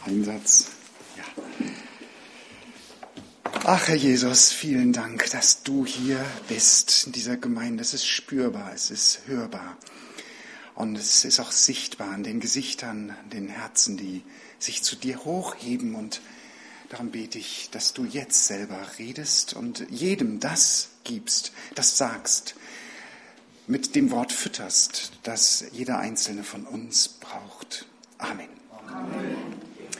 Einsatz. Ja. Ach, Herr Jesus, vielen Dank, dass du hier bist in dieser Gemeinde. Es ist spürbar, es ist hörbar und es ist auch sichtbar an den Gesichtern, an den Herzen, die sich zu dir hochheben. Und darum bete ich, dass du jetzt selber redest und jedem das gibst, das sagst, mit dem Wort fütterst, das jeder Einzelne von uns braucht. Amen. Amen.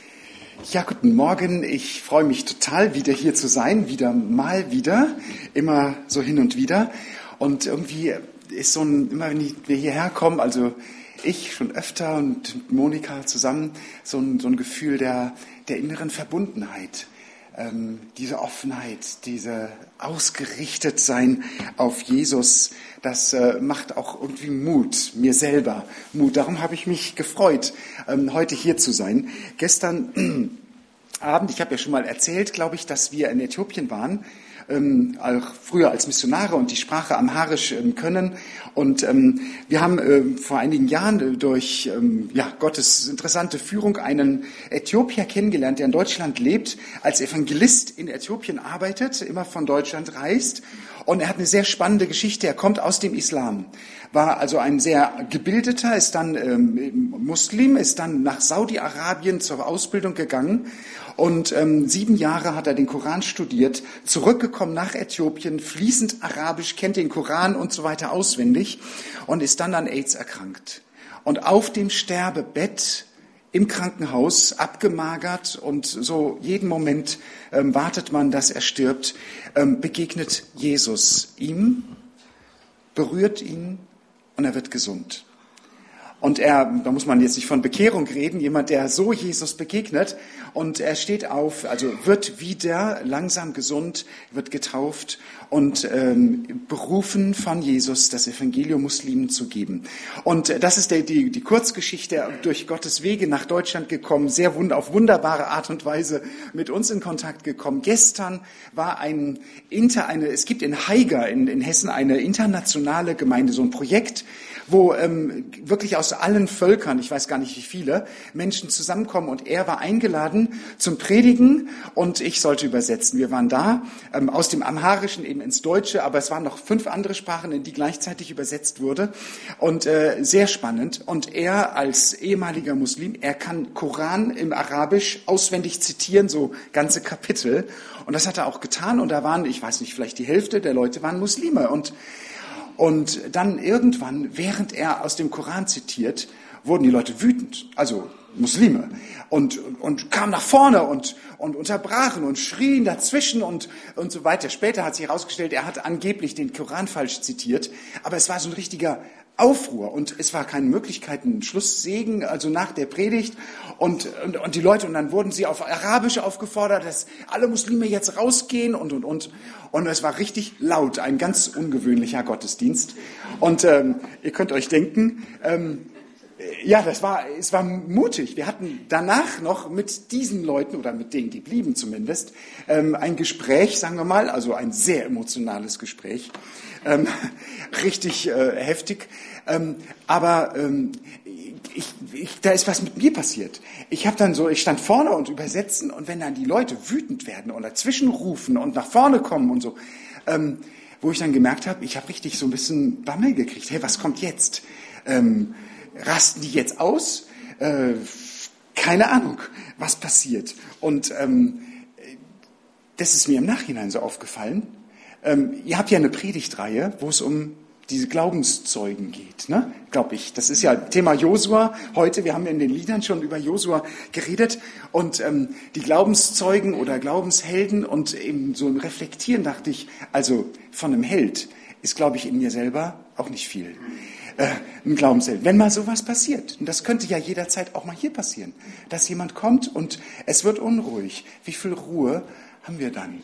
Ja, guten Morgen. Ich freue mich total, wieder hier zu sein, mal wieder, immer so hin und wieder. Und irgendwie ist immer wenn wir hierher kommen, also ich schon öfter und Monika zusammen, so ein Gefühl der inneren Verbundenheit. Diese Offenheit, diese Ausgerichtetsein auf Jesus, das macht auch irgendwie Mut, mir selber Mut. Darum habe ich mich gefreut, heute hier zu sein. Gestern Abend, ich habe ja schon mal erzählt, glaube ich, dass wir in Äthiopien waren, auch früher als Missionare und die Sprache Amharisch können. Und wir haben vor einigen Jahren durch Gottes interessante Führung einen Äthiopier kennengelernt, der in Deutschland lebt, als Evangelist in Äthiopien arbeitet, immer von Deutschland reist. Und er hat eine sehr spannende Geschichte. Er kommt aus dem Islam, war also ein sehr gebildeter, ist dann Muslim, ist dann nach Saudi-Arabien zur Ausbildung gegangen. Und 7 Jahre hat er den Koran studiert, zurückgekommen nach Äthiopien, fließend Arabisch, kennt den Koran und so weiter auswendig und ist dann an AIDS erkrankt. Und auf dem Sterbebett im Krankenhaus, abgemagert und so jeden Moment wartet man, dass er stirbt, begegnet Jesus ihm, berührt ihn und er wird gesund. Und da muss man jetzt nicht von Bekehrung reden, jemand, der so Jesus begegnet und er steht auf, also wird wieder langsam gesund, wird getauft und berufen von Jesus, das Evangelium Muslimen zu geben. Und das ist die Kurzgeschichte, durch Gottes Wege nach Deutschland gekommen, auf wunderbare Art und Weise mit uns in Kontakt gekommen. Gestern war es gibt in Haiger in Hessen eine internationale Gemeinde, so ein Projekt, wo wirklich aus allen Völkern, ich weiß gar nicht wie viele, Menschen zusammenkommen. Und er war eingeladen zum Predigen und ich sollte übersetzen. Wir waren da aus dem Amharischen eben ins Deutsche, aber es waren noch 5 andere Sprachen, in die gleichzeitig übersetzt wurde. Und sehr spannend. Und er als ehemaliger Muslim, er kann Koran im Arabisch auswendig zitieren, so ganze Kapitel. Und das hat er auch getan. Und da waren, ich weiß nicht, vielleicht die Hälfte der Leute waren Muslime. Und dann irgendwann, während er aus dem Koran zitiert, wurden die Leute wütend, also Muslime, und kamen nach vorne und unterbrachen und schrien dazwischen und so weiter. Später hat sich herausgestellt, er hat angeblich den Koran falsch zitiert, aber es war so ein richtiger Aufruhr und es war keine Möglichkeit, ein Schlusssegen, also nach der Predigt und die Leute, und dann wurden sie auf Arabisch aufgefordert, dass alle Muslime jetzt rausgehen und es war richtig laut, ein ganz ungewöhnlicher Gottesdienst und ihr könnt euch denken, es war mutig. Wir hatten danach noch mit diesen Leuten oder mit denen, die blieben zumindest, ein Gespräch, sagen wir mal, also ein sehr emotionales Gespräch, richtig heftig. Aber da ist was mit mir passiert. Ich stand vorne und übersetzen und wenn dann die Leute wütend werden und dazwischen rufen und nach vorne kommen und so, wo ich dann gemerkt habe, ich habe richtig so ein bisschen Bammel gekriegt. Hey, was kommt jetzt? Rasten die jetzt aus? Keine Ahnung, was passiert. Und das ist mir im Nachhinein so aufgefallen. Ihr habt ja eine Predigtreihe, wo es um diese Glaubenszeugen geht, ne? Glaube ich. Das ist ja Thema Josua heute. Wir haben ja in den Liedern schon über Josua geredet. Und die Glaubenszeugen oder Glaubenshelden und eben so im Reflektieren dachte ich, also von einem Held ist, glaube ich, in mir selber auch nicht viel. Ein Glaubensheld. Wenn mal sowas passiert, und das könnte ja jederzeit auch mal hier passieren, dass jemand kommt und es wird unruhig. Wie viel Ruhe haben wir dann?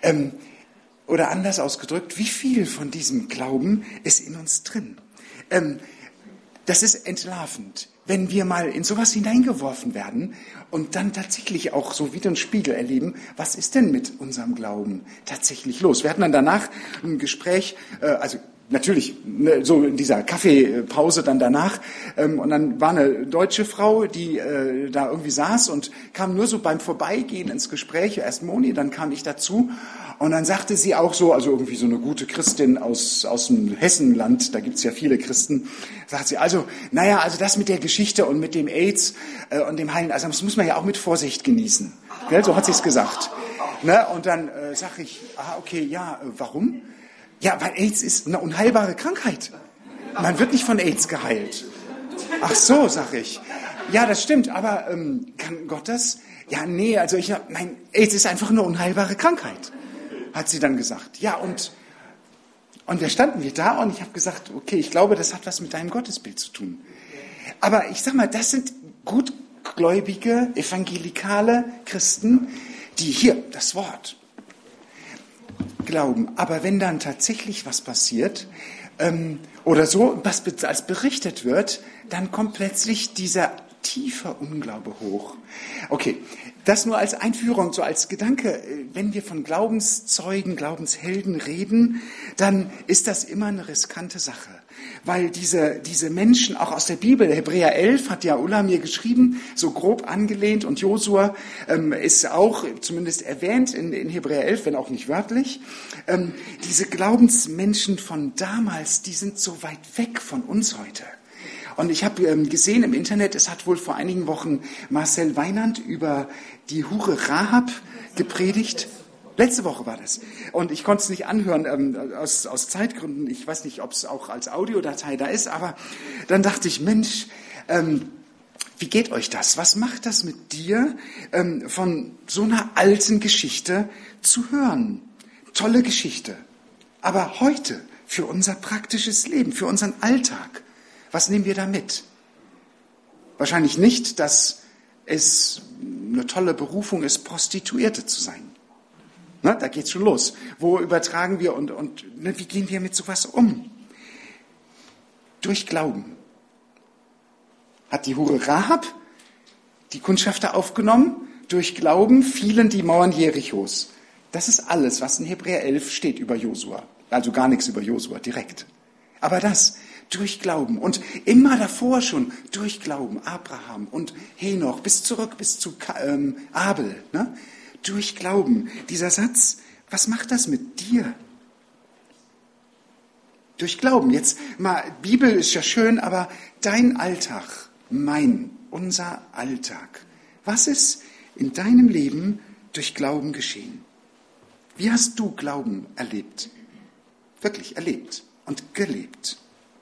Oder anders ausgedrückt, wie viel von diesem Glauben ist in uns drin? Das ist entlarvend, wenn wir mal in sowas hineingeworfen werden und dann tatsächlich auch so wie den Spiegel erleben, was ist denn mit unserem Glauben tatsächlich los? Wir hatten dann danach ein Gespräch, also natürlich, ne, so in dieser Kaffeepause dann danach. Und dann war eine deutsche Frau, die da irgendwie saß und kam nur so beim Vorbeigehen ins Gespräch. Erst Moni, dann kam ich dazu. Und dann sagte sie auch so, also irgendwie so eine gute Christin aus dem Hessenland, da gibt's ja viele Christen, sagt sie, also das mit der Geschichte und mit dem AIDS und dem Heilen, also das muss man ja auch mit Vorsicht genießen. Gell? So hat sie es gesagt. Ne? Und dann sage ich, okay, ja, warum? Ja, weil AIDS ist eine unheilbare Krankheit. Man wird nicht von AIDS geheilt. Ach so, sag ich. Ja, das stimmt, aber kann Gott das? Ja, nee, also nein, AIDS ist einfach eine unheilbare Krankheit, hat sie dann gesagt. Ja, und da standen wir da und ich habe gesagt, okay, ich glaube, das hat was mit deinem Gottesbild zu tun. Aber ich sag mal, das sind gutgläubige, evangelikale Christen, die hier das Wort glauben. Aber wenn dann tatsächlich was passiert oder so, was als berichtet wird, dann kommt plötzlich dieser tiefe Unglaube hoch. Okay, das nur als Einführung, so als Gedanke. Wenn wir von Glaubenszeugen, Glaubenshelden reden, dann ist das immer eine riskante Sache. Weil diese Menschen, auch aus der Bibel, Hebräer 11 hat ja Ulla mir geschrieben, so grob angelehnt, und Josua ist auch zumindest erwähnt in Hebräer 11, wenn auch nicht wörtlich. Diese Glaubensmenschen von damals, die sind so weit weg von uns heute. Und ich habe gesehen im Internet, es hat wohl vor einigen Wochen Marcel Weinand über die Hure Rahab gepredigt. Letzte Woche war das. Und ich konnte es nicht anhören aus Zeitgründen. Ich weiß nicht, ob es auch als Audiodatei da ist. Aber dann dachte ich, Mensch, wie geht euch das? Was macht das mit dir, von so einer alten Geschichte zu hören? Tolle Geschichte. Aber heute, für unser praktisches Leben, für unseren Alltag, was nehmen wir da mit? Wahrscheinlich nicht, dass es eine tolle Berufung ist, Prostituierte zu sein. Na, da geht's schon los. Wo übertragen wir und wie gehen wir mit sowas um? Durch Glauben. Hat die Hure Rahab die Kundschafter aufgenommen? Durch Glauben fielen die Mauern Jerichos. Das ist alles, was in Hebräer 11 steht über Josua. Also gar nichts über Josua direkt. Aber das durch Glauben und immer davor schon durch Glauben, Abraham und Henoch bis zurück bis zu Abel, ne? Durch Glauben. Dieser Satz, was macht das mit dir? Durch Glauben. Jetzt mal, Bibel ist ja schön, aber dein Alltag, unser Alltag. Was ist in deinem Leben durch Glauben geschehen? Wie hast du Glauben erlebt? Wirklich erlebt und gelebt.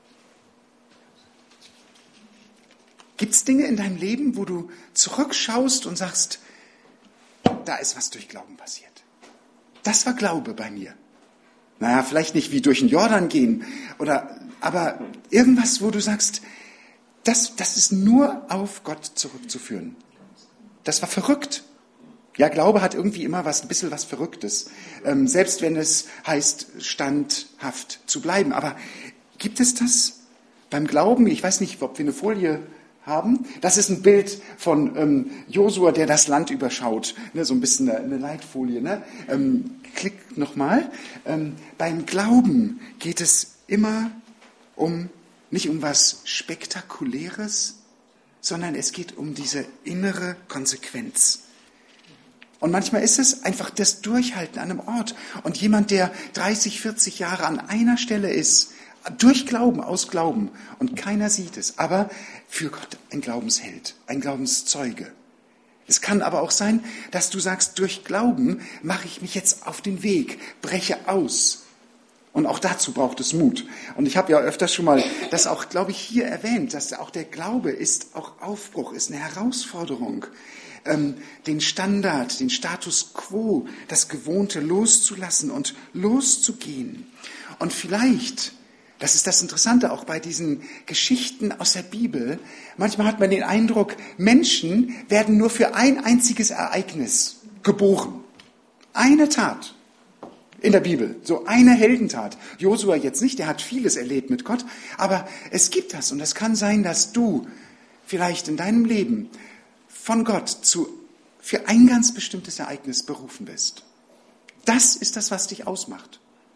Gibt es Dinge in deinem Leben, wo du zurückschaust und sagst, da ist was durch Glauben passiert. Das war Glaube bei mir. Naja, vielleicht nicht wie durch den Jordan gehen, aber irgendwas, wo du sagst, das ist nur auf Gott zurückzuführen. Das war verrückt. Ja, Glaube hat irgendwie immer ein bisschen was Verrücktes. Selbst wenn es heißt, standhaft zu bleiben. Aber gibt es das beim Glauben? Ich weiß nicht, ob wir eine Folie haben. Das ist ein Bild von Josua, der das Land überschaut. Ne, so ein bisschen eine Leitfolie. Ne? Klick nochmal. Beim Glauben geht es immer nicht um was Spektakuläres, sondern es geht um diese innere Konsequenz. Und manchmal ist es einfach das Durchhalten an einem Ort. Und jemand, der 30, 40 Jahre an einer Stelle ist, durch Glauben, aus Glauben, und keiner sieht es, aber für Gott ein Glaubensheld, ein Glaubenszeuge. Es kann aber auch sein, dass du sagst, durch Glauben mache ich mich jetzt auf den Weg, breche aus. Und auch dazu braucht es Mut. Und ich habe ja öfters schon mal das auch, glaube ich, hier erwähnt, dass auch der Glaube ist auch Aufbruch, ist eine Herausforderung. Den Standard, den Status quo, das Gewohnte loszulassen und loszugehen. Und vielleicht, das ist das Interessante auch bei diesen Geschichten aus der Bibel, manchmal hat man den Eindruck, Menschen werden nur für ein einziges Ereignis geboren. Eine Tat in der Bibel, so eine Heldentat. Josua jetzt nicht, der hat vieles erlebt mit Gott, aber es gibt das und es kann sein, dass du vielleicht in deinem Leben von Gott für ein ganz bestimmtes Ereignis berufen bist. Das ist das, was dich ausmacht.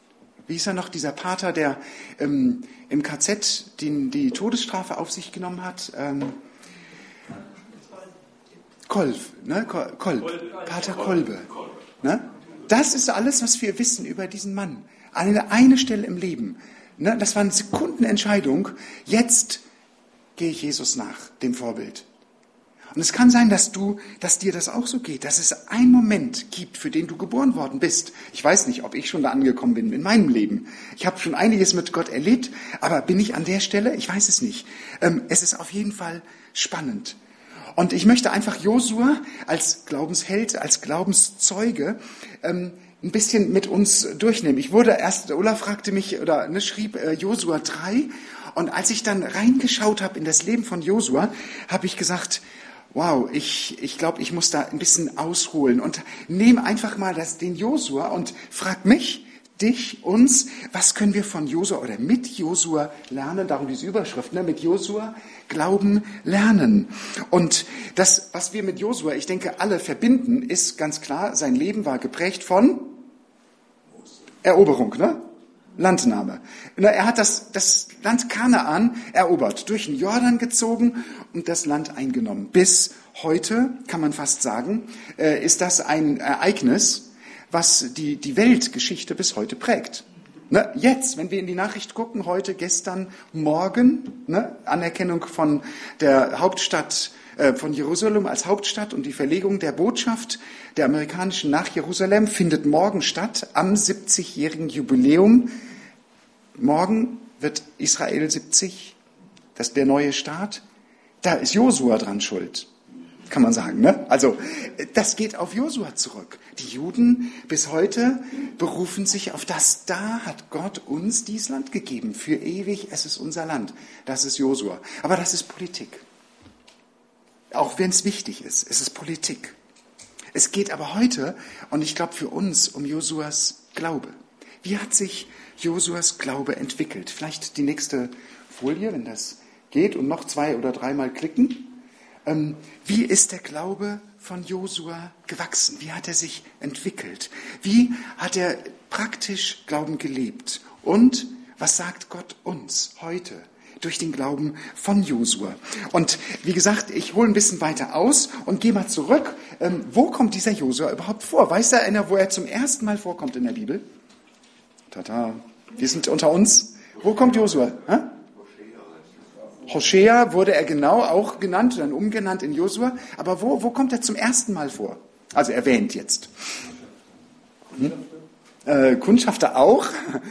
Wie hieß er noch, dieser Pater, der im KZ die Todesstrafe auf sich genommen hat? Kolb, ne? Pater Kolbe. Ne? Das ist alles, was wir wissen über diesen Mann. Eine Stelle im Leben. Ne? Das war eine Sekundenentscheidung. Jetzt gehe ich Jesus nach, dem Vorbild. Und es kann sein, dass dir das auch so geht, dass es einen Moment gibt, für den du geboren worden bist. Ich weiß nicht, ob ich schon da angekommen bin in meinem Leben. Ich habe schon einiges mit Gott erlebt, aber bin ich an der Stelle? Ich weiß es nicht. Es ist auf jeden Fall spannend. Und ich möchte einfach Josua als Glaubensheld, als Glaubenszeuge ein bisschen mit uns durchnehmen. Olaf fragte mich schrieb Josua 3, und als ich dann reingeschaut habe in das Leben von Josua, habe ich gesagt, wow, ich glaube, ich muss da ein bisschen ausholen und nehme einfach mal den Josua und frag mich, dich, uns, was können wir von Josua oder mit Josua lernen? Darum diese Überschrift, mit Josua Glauben lernen. Und das, was wir mit Josua, ich denke, alle verbinden, ist ganz klar, sein Leben war geprägt von Eroberung, Landnahme. Er hat das Land Kanaan erobert, durch den Jordan gezogen und das Land eingenommen. Bis heute, kann man fast sagen, ist das ein Ereignis, was die Weltgeschichte bis heute prägt. Jetzt, wenn wir in die Nachricht gucken, heute, gestern, morgen, Anerkennung von der Hauptstadt, von Jerusalem als Hauptstadt und die Verlegung der Botschaft der amerikanischen nach Jerusalem findet morgen statt, am 70-jährigen Jubiläum. Morgen wird Israel 70, das ist der neue Staat. Da ist Josua dran schuld, kann man sagen. Also das geht auf Josua zurück. Die Juden bis heute berufen sich auf das. Da hat Gott uns dieses Land gegeben. Für ewig, es ist unser Land. Das ist Josua. Aber das ist Politik. Auch wenn es wichtig ist, es ist Politik. Es geht aber heute, und ich glaube für uns, um Josuas Glaube. Wie hat sich Josuas Glaube entwickelt? Vielleicht die nächste Folie, wenn das geht, und noch 2 oder 3 Mal klicken. Wie ist der Glaube von Josua gewachsen? Wie hat er sich entwickelt? Wie hat er praktisch Glauben gelebt? Und was sagt Gott uns heute durch den Glauben von Josua? Und wie gesagt, ich hole ein bisschen weiter aus und gehe mal zurück. Wo kommt dieser Josua überhaupt vor? Weiß da einer, wo er zum ersten Mal vorkommt in der Bibel? Tata, wir sind unter uns. Wo kommt Josua? Hoshea wurde er genau auch genannt, dann umgenannt in Josua. Aber wo kommt er zum ersten Mal vor? Also erwähnt jetzt. Kundschafter auch.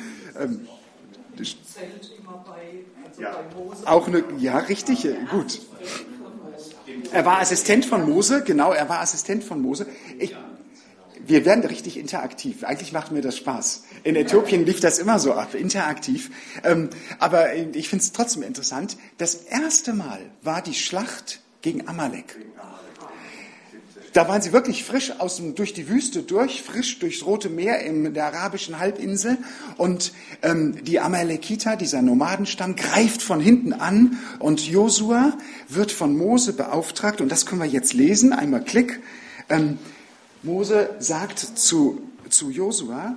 Auch ja, richtig, gut. Er war Assistent von Mose, genau, er war Assistent von Mose. Wir werden richtig interaktiv. Eigentlich macht mir das Spaß. In Äthiopien lief das immer so ab, interaktiv. Aber ich finde es trotzdem interessant. Das erste Mal war die Schlacht gegen Amalek. Da waren sie wirklich frisch durch die Wüste frisch durchs Rote Meer in der arabischen Halbinsel. Und die Amalekiter, dieser Nomadenstamm, greift von hinten an. Und Josua wird von Mose beauftragt. Und das können wir jetzt lesen. Einmal Klick. Mose sagt zu Josua,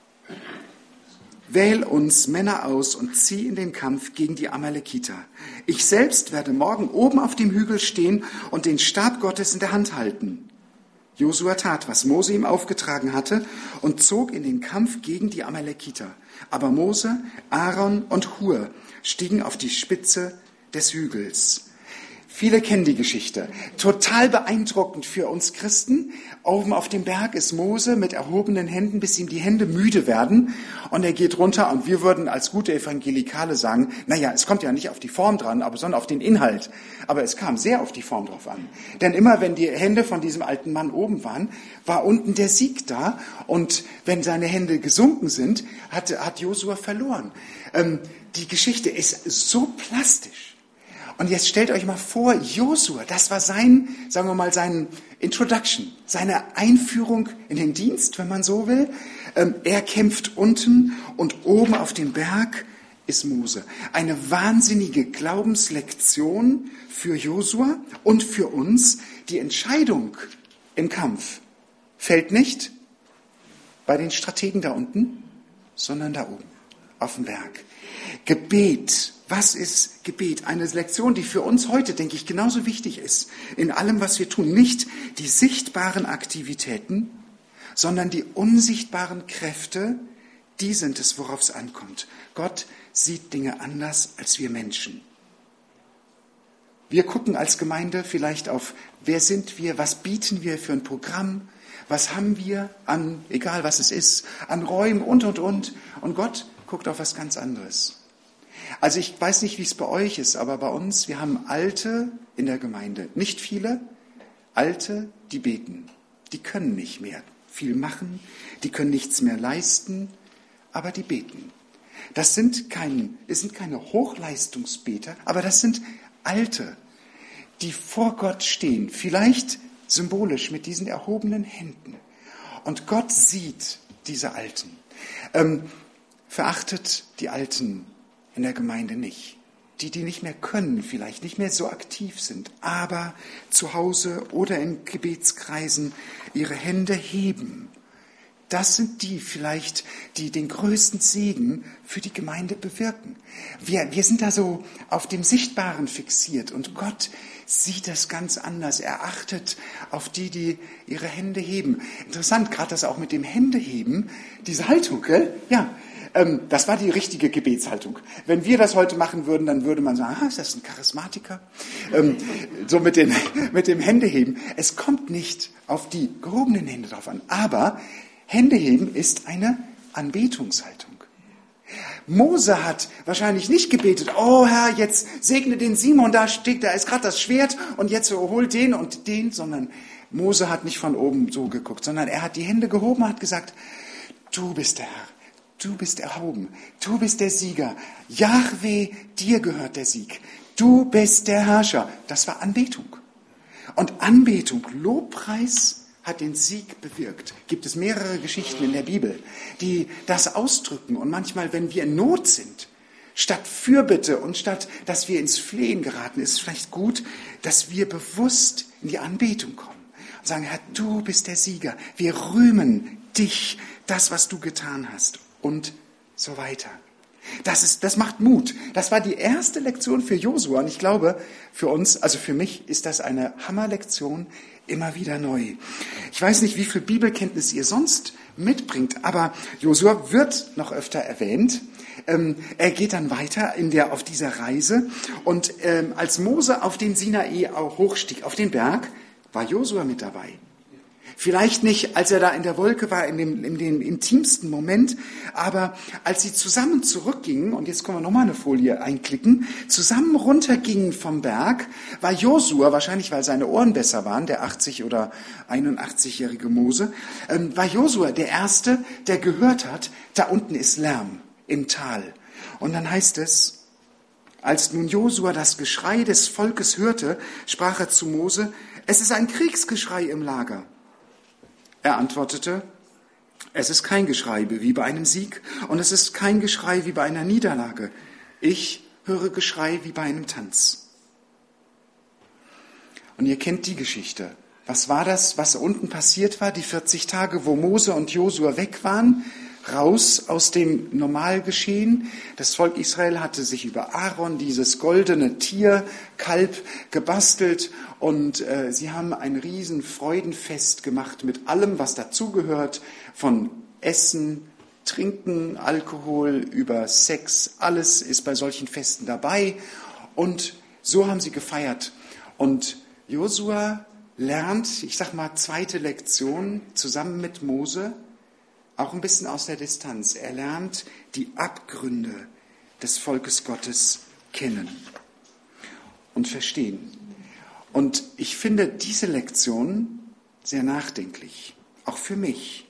wähl uns Männer aus und zieh in den Kampf gegen die Amalekiter. Ich selbst werde morgen oben auf dem Hügel stehen und den Stab Gottes in der Hand halten. Josua tat, was Mose ihm aufgetragen hatte, und zog in den Kampf gegen die Amalekiter. Aber Mose, Aaron und Hur stiegen auf die Spitze des Hügels. Viele kennen die Geschichte. Total beeindruckend für uns Christen. Oben auf dem Berg ist Mose mit erhobenen Händen, bis ihm die Hände müde werden. Und er geht runter, und wir würden als gute Evangelikale sagen, naja, es kommt ja nicht auf die Form dran, sondern auf den Inhalt. Aber es kam sehr auf die Form drauf an. Denn immer wenn die Hände von diesem alten Mann oben waren, war unten der Sieg da. Und wenn seine Hände gesunken sind, hat Josua verloren. Die Geschichte ist so plastisch. Und jetzt stellt euch mal vor, Josua, das war sein Introduction, seine Einführung in den Dienst, wenn man so will. Er kämpft unten, und oben auf dem Berg ist Mose. Eine wahnsinnige Glaubenslektion für Josua und für uns. Die Entscheidung im Kampf fällt nicht bei den Strategen da unten, sondern da oben, auf dem Berg. Gebet. Was ist Gebet? Eine Lektion, die für uns heute, denke ich, genauso wichtig ist. In allem, was wir tun. Nicht die sichtbaren Aktivitäten, sondern die unsichtbaren Kräfte, die sind es, worauf es ankommt. Gott sieht Dinge anders als wir Menschen. Wir gucken als Gemeinde vielleicht auf, wer sind wir, was bieten wir für ein Programm, was haben wir an, egal was es ist, an Räumen und. Und Gott guckt auf was ganz anderes. Also ich weiß nicht, wie es bei euch ist, aber bei uns, wir haben Alte in der Gemeinde. Nicht viele, Alte, die beten. Die können nicht mehr viel machen, die können nichts mehr leisten, aber die beten. Es sind keine Hochleistungsbeter, aber das sind Alte, die vor Gott stehen, vielleicht symbolisch mit diesen erhobenen Händen. Und Gott sieht diese Alten. Verachtet die Alten in der Gemeinde nicht. Die nicht mehr können, vielleicht nicht mehr so aktiv sind, aber zu Hause oder in Gebetskreisen ihre Hände heben. Das sind die vielleicht, die den größten Segen für die Gemeinde bewirken. Wir sind da so auf dem Sichtbaren fixiert und Gott sieht das ganz anders. Er achtet auf die ihre Hände heben. Interessant, gerade das auch mit dem Händeheben, diese Haltung, gell? Ja, das war die richtige Gebetshaltung. Wenn wir das heute machen würden, dann würde man sagen, ist das ein Charismatiker? So mit dem Händeheben. Es kommt nicht auf die gehobenen Hände drauf an, aber Händeheben ist eine Anbetungshaltung. Mose hat wahrscheinlich nicht gebetet, oh Herr, jetzt segne den Simon, da ist gerade das Schwert und jetzt hol den und den, sondern Mose hat nicht von oben so geguckt, sondern er hat die Hände gehoben und hat gesagt, du bist der Herr. Du bist erhoben. Du bist der Sieger. Jahwe, dir gehört der Sieg. Du bist der Herrscher. Das war Anbetung. Und Anbetung, Lobpreis hat den Sieg bewirkt. Gibt es mehrere Geschichten in der Bibel, die das ausdrücken. Und manchmal, wenn wir in Not sind, statt Fürbitte und statt, dass wir ins Flehen geraten, ist es vielleicht gut, dass wir bewusst in die Anbetung kommen. Und sagen, Herr, du bist der Sieger. Wir rühmen dich, das, was du getan hast. Und so weiter. Das macht Mut. Das war die erste Lektion für Josua. Und ich glaube, für uns, also für mich, ist das eine Hammerlektion immer wieder neu. Ich weiß nicht, wie viel Bibelkenntnis ihr sonst mitbringt, aber Josua wird noch öfter erwähnt. Er geht dann weiter auf dieser Reise. Und als Mose auf den Sinai auch hochstieg, auf den Berg, war Josua mit dabei. Vielleicht nicht, als er da in der Wolke war, in dem intimsten Moment, aber als sie zusammen zurückgingen, und jetzt können wir nochmal eine Folie einklicken, zusammen runtergingen vom Berg, war Josua, wahrscheinlich weil seine Ohren besser waren, der 80- oder 81-jährige Mose, war Josua der Erste, der gehört hat, da unten ist Lärm im Tal. Und dann heißt es, als nun Josua das Geschrei des Volkes hörte, sprach er zu Mose, es ist ein Kriegsgeschrei im Lager. Er antwortete, es ist kein Geschrei wie bei einem Sieg und es ist kein Geschrei wie bei einer Niederlage. Ich höre Geschrei wie bei einem Tanz. Und ihr kennt die Geschichte. Was war das, was unten passiert war, die 40 Tage, wo Mose und Josua weg waren? Raus aus dem Normalgeschehen. Das Volk Israel hatte sich über Aaron, dieses goldene Tier, Kalb, gebastelt und sie haben ein riesen Freudenfest gemacht mit allem, was dazugehört, von Essen, Trinken, Alkohol, über Sex, alles ist bei solchen Festen dabei und so haben sie gefeiert. Und Josua lernt, ich sag mal, zweite Lektion zusammen mit Mose, auch ein bisschen aus der Distanz. Er lernt die Abgründe des Volkes Gottes kennen und verstehen. Und ich finde diese Lektion sehr nachdenklich, auch für mich.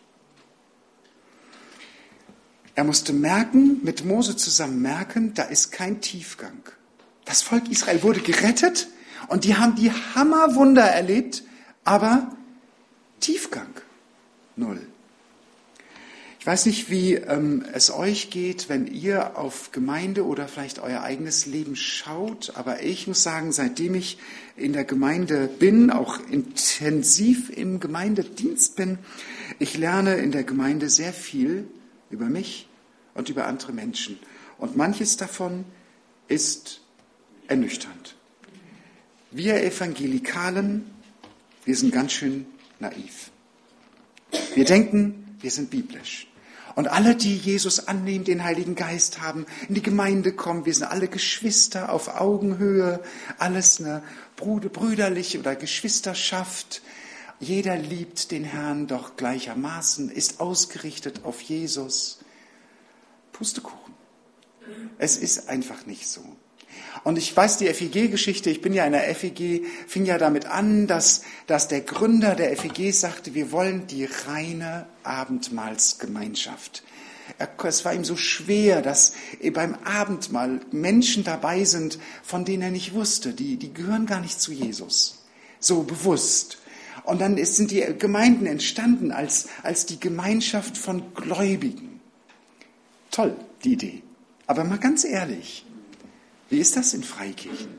Er musste merken, mit Mose zusammen merken, da ist kein Tiefgang. Das Volk Israel wurde gerettet und die haben die Hammerwunder erlebt, aber Tiefgang, null. Ich weiß nicht, wie es euch geht, wenn ihr auf Gemeinde oder vielleicht euer eigenes Leben schaut, aber ich muss sagen, seitdem ich in der Gemeinde bin, auch intensiv im Gemeindedienst bin, ich lerne in der Gemeinde sehr viel über mich, und über andere Menschen. Und manches davon ist ernüchternd. Wir Evangelikalen, wir sind ganz schön naiv. Wir denken, wir sind biblisch. Und alle, die Jesus annehmen, den Heiligen Geist haben, in die Gemeinde kommen, wir sind alle Geschwister auf Augenhöhe, alles eine brüderliche oder Geschwisterschaft. Jeder liebt den Herrn doch gleichermaßen, ist ausgerichtet auf Jesus. Pustekuchen. Es ist einfach nicht so. Und ich weiß, die FEG-Geschichte, ich bin ja in der FEG, fing ja damit an, dass der Gründer der FEG sagte, wir wollen die reine Abendmahlsgemeinschaft. Es war ihm so schwer, dass beim Abendmahl Menschen dabei sind, von denen er nicht wusste, die gehören gar nicht zu Jesus, so bewusst. Und dann sind die Gemeinden entstanden als die Gemeinschaft von Gläubigen. Toll, die Idee. Aber mal ganz ehrlich, wie ist das in Freikirchen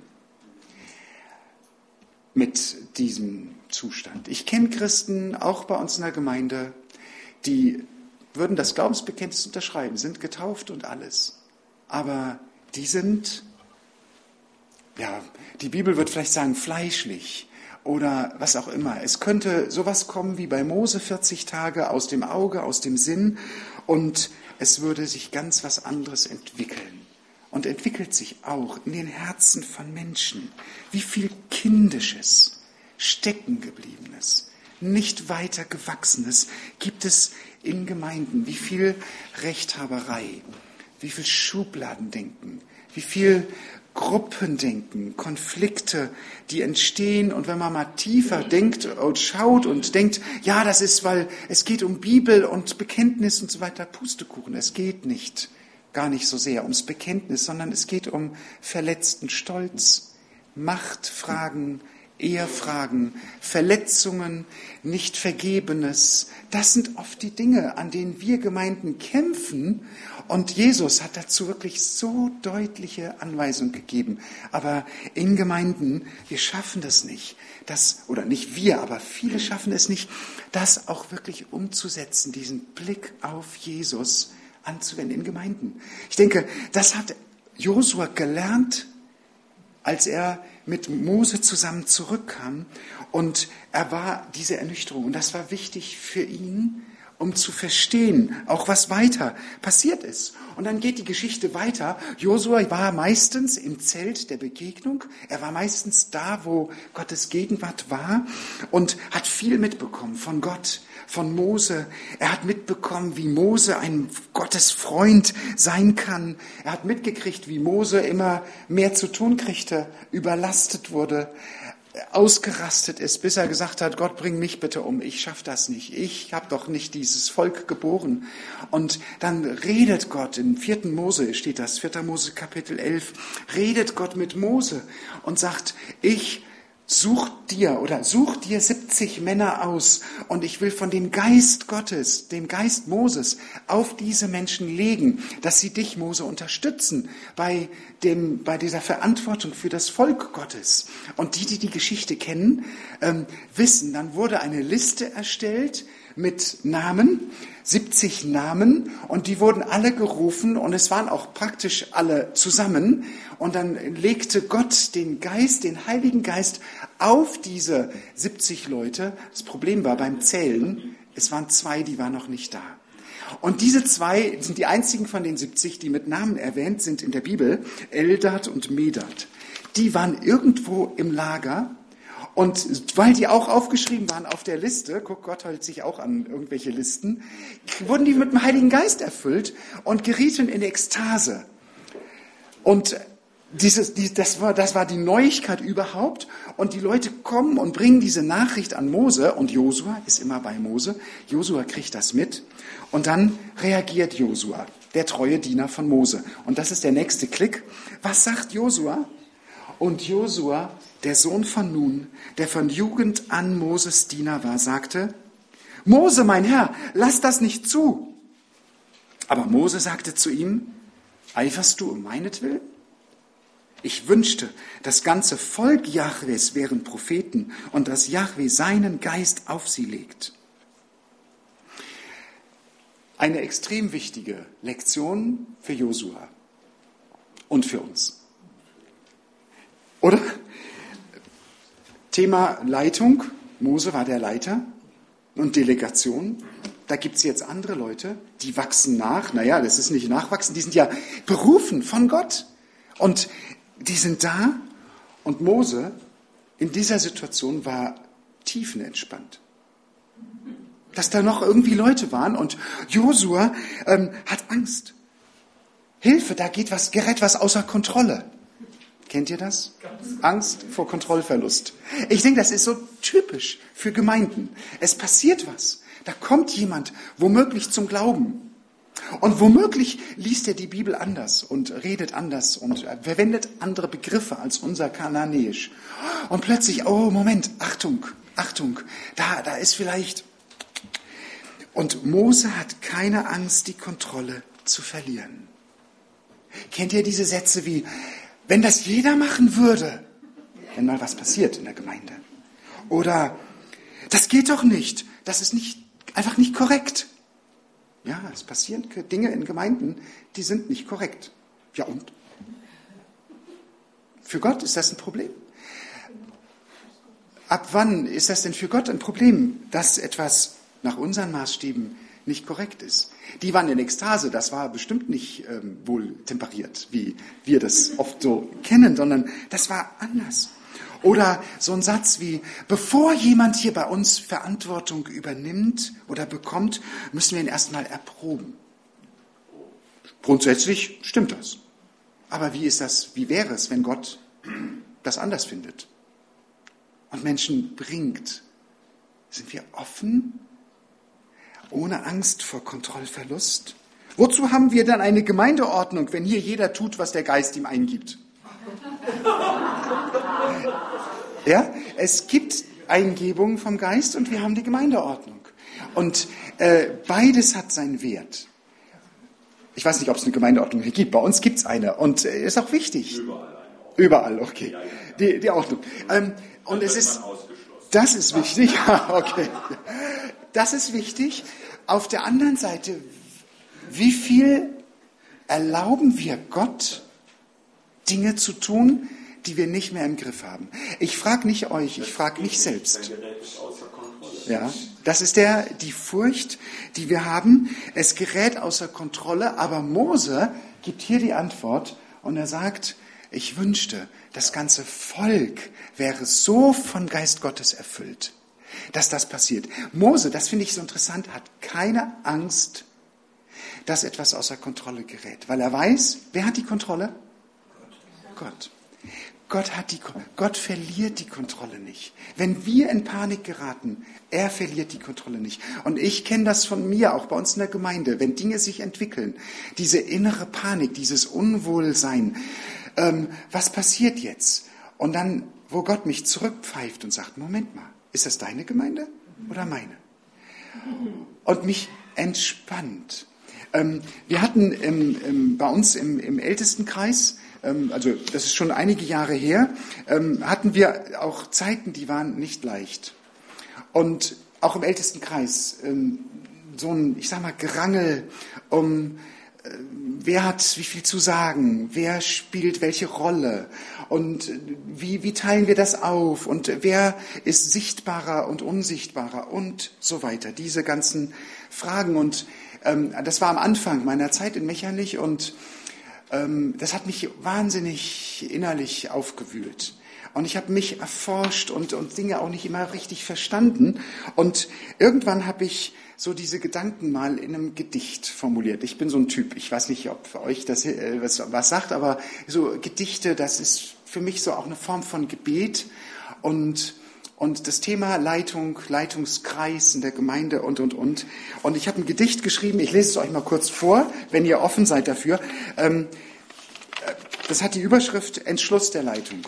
mit diesem Zustand? Ich kenne Christen, auch bei uns in der Gemeinde, die würden das Glaubensbekenntnis unterschreiben, sind getauft und alles. Aber die sind, ja, die Bibel wird vielleicht sagen, fleischlich oder was auch immer. Es könnte sowas kommen wie bei Mose 40 Tage aus dem Auge, aus dem Sinn und es würde sich ganz was anderes entwickeln. Und entwickelt sich auch in den Herzen von Menschen. Wie viel Kindisches, Steckengebliebenes, nicht weiter Gewachsenes gibt es in Gemeinden. Wie viel Rechthaberei, wie viel Schubladendenken, wie viel Gruppendenken, Konflikte, die entstehen. Und wenn man mal tiefer denkt und schaut und denkt, ja, das ist, weil es geht um Bibel und Bekenntnis und so weiter, Pustekuchen, es geht nicht. Gar nicht so sehr ums Bekenntnis, sondern es geht um verletzten Stolz, Machtfragen, Ehefragen, Verletzungen, nicht Vergebenes. Das sind oft die Dinge, an denen wir Gemeinden kämpfen. Und Jesus hat dazu wirklich so deutliche Anweisungen gegeben. Aber in Gemeinden, wir schaffen das nicht. Oder nicht wir, aber viele schaffen es nicht, das auch wirklich umzusetzen, diesen Blick auf Jesus anzuwenden in Gemeinden. Ich denke, das hat Josua gelernt, als er mit Mose zusammen zurückkam und er war diese Ernüchterung und das war wichtig für ihn, um zu verstehen, auch was weiter passiert ist. Und dann geht die Geschichte weiter. Josua war meistens im Zelt der Begegnung. Er war meistens da, wo Gottes Gegenwart war und hat viel mitbekommen von Gott, von Mose. Er hat mitbekommen, wie Mose ein Gottesfreund sein kann. Er hat mitgekriegt, wie Mose immer mehr zu tun kriegte, überlastet wurde, ausgerastet ist, bis er gesagt hat, Gott, bring mich bitte um, ich schaffe das nicht, ich habe doch nicht dieses Volk geboren. Und dann redet Gott, in 4. Mose steht das, 4. Mose Kapitel 11, redet Gott mit Mose und sagt, such dir 70 Männer aus und ich will von dem Geist Gottes, dem Geist Moses auf diese Menschen legen, dass sie dich, Mose, unterstützen bei dieser Verantwortung für das Volk Gottes. Und die Geschichte kennen, wissen, dann wurde eine Liste erstellt mit Namen, 70 Namen und die wurden alle gerufen und es waren auch praktisch alle zusammen und dann legte Gott den Heiligen Geist auf diese 70 Leute. Das Problem war beim Zählen, es waren 2, die waren noch nicht da. Und diese 2 sind die einzigen von den 70, die mit Namen erwähnt sind in der Bibel, Eldad und Medad. Die waren irgendwo im Lager. Und weil die auch aufgeschrieben waren auf der Liste, guck, Gott hält sich auch an irgendwelche Listen, wurden die mit dem Heiligen Geist erfüllt und gerieten in Ekstase. Und das war die Neuigkeit überhaupt. Und die Leute kommen und bringen diese Nachricht an Mose. Und Josua ist immer bei Mose. Josua kriegt das mit. Und dann reagiert Josua, der treue Diener von Mose. Und das ist der nächste Klick. Was sagt Josua? Und Josua, der Sohn von Nun, der von Jugend an Moses Diener war, sagte, Mose, mein Herr, lass das nicht zu. Aber Mose sagte zu ihm, eiferst du um meinetwillen? Ich wünschte, das ganze Volk Jahwes wären Propheten und dass Jahwe seinen Geist auf sie legt. eine extrem wichtige Lektion für Josua und für uns. Oder? Thema Leitung. Mose war der Leiter und Delegation. Da gibt es jetzt andere Leute, die wachsen nach. Naja, das ist nicht nachwachsen, die sind ja berufen von Gott. Und die sind da. Und Mose in dieser Situation war tiefenentspannt. Dass da noch irgendwie Leute waren und Josua hat Angst. Hilfe, da gerät was außer Kontrolle. Kennt ihr das? Angst vor Kontrollverlust. Ich denke, das ist so typisch für Gemeinden. Es passiert was. Da kommt jemand womöglich zum Glauben. Und womöglich liest er die Bibel anders und redet anders und verwendet andere Begriffe als unser Kananäisch. Und plötzlich, oh Moment, Achtung, da ist vielleicht... Und Mose hat keine Angst, die Kontrolle zu verlieren. Kennt ihr diese Sätze wie, wenn das jeder machen würde, wenn mal was passiert in der Gemeinde? Oder, das geht doch nicht, das ist einfach nicht korrekt. Ja, es passieren Dinge in Gemeinden, die sind nicht korrekt. Ja und? Für Gott ist das ein Problem. Ab wann ist das denn für Gott ein Problem, dass etwas nach unseren Maßstäben nicht korrekt ist? Die waren in Ekstase, das war bestimmt nicht wohl temperiert, wie wir das oft so kennen, sondern das war anders. Oder so ein Satz wie, bevor jemand hier bei uns Verantwortung übernimmt oder bekommt, müssen wir ihn erstmal erproben. Grundsätzlich stimmt das. Aber wie wäre es, wenn Gott das anders findet und Menschen bringt? Sind wir offen, ohne Angst vor Kontrollverlust? Wozu haben wir dann eine Gemeindeordnung, wenn hier jeder tut, was der Geist ihm eingibt? Ja, es gibt Eingebungen vom Geist und wir haben die Gemeindeordnung. Und beides hat seinen Wert. Ich weiß nicht, ob es eine Gemeindeordnung hier gibt. Bei uns gibt es eine und ist auch wichtig. Überall, okay. Die Ordnung. Und das ist wichtig. Okay. Das ist wichtig. Auf der anderen Seite, wie viel erlauben wir Gott, Dinge zu tun, die wir nicht mehr im Griff haben? Ich frage nicht euch, ich frage mich selbst. Ja, das ist die Furcht, die wir haben. Es gerät außer Kontrolle, aber Mose gibt hier die Antwort und er sagt, ich wünschte, das ganze Volk wäre so von Geist Gottes erfüllt, dass das passiert. Mose, das finde ich so interessant, hat keine Angst, dass etwas außer Kontrolle gerät, weil er weiß, wer hat die Kontrolle? Gott. Gott verliert die Kontrolle nicht. Wenn wir in Panik geraten, er verliert die Kontrolle nicht. Und ich kenne das von mir, auch bei uns in der Gemeinde, wenn Dinge sich entwickeln, diese innere Panik, dieses Unwohlsein, was passiert jetzt? Und dann, wo Gott mich zurückpfeift und sagt, Moment mal, ist das deine Gemeinde oder meine? Und mich entspannt. Wir hatten bei uns im Ältestenkreis, also das ist schon einige Jahre her, hatten wir auch Zeiten, die waren nicht leicht. Und auch im Ältestenkreis so ein, ich sag mal, Gerangel um wer hat wie viel zu sagen, wer spielt welche Rolle und wie teilen wir das auf und wer ist sichtbarer und unsichtbarer und so weiter. Diese ganzen Fragen und das war am Anfang meiner Zeit in Mechernich und das hat mich wahnsinnig innerlich aufgewühlt. Und ich habe mich erforscht und Dinge auch nicht immer richtig verstanden. Und irgendwann habe ich so diese Gedanken mal in einem Gedicht formuliert. Ich bin so ein Typ, ich weiß nicht, ob für euch das was sagt, aber so Gedichte, das ist für mich so auch eine Form von Gebet. Und das Thema Leitung, Leitungskreis in der Gemeinde und. Und ich habe ein Gedicht geschrieben, ich lese es euch mal kurz vor, wenn ihr offen seid dafür. Das hat die Überschrift Entschluss der Leitung.